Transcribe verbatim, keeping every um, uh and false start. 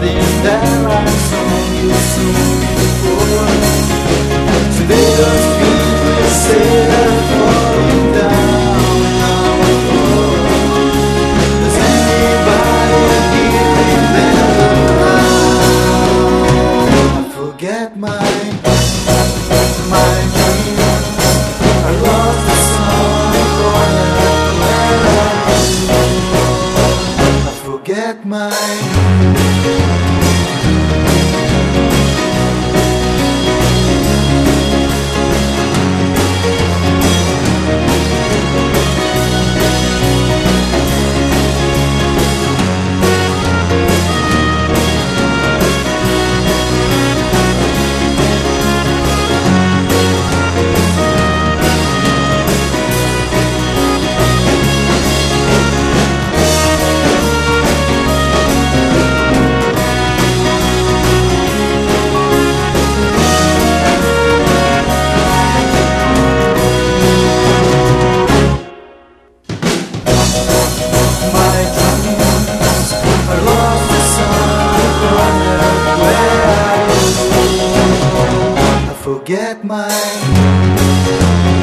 garden that I saw you soon before. Today the street will say I'm falling down now and more. Does anybody here remember how I forget my, my dream? I lost the sun corner where I forget my forget my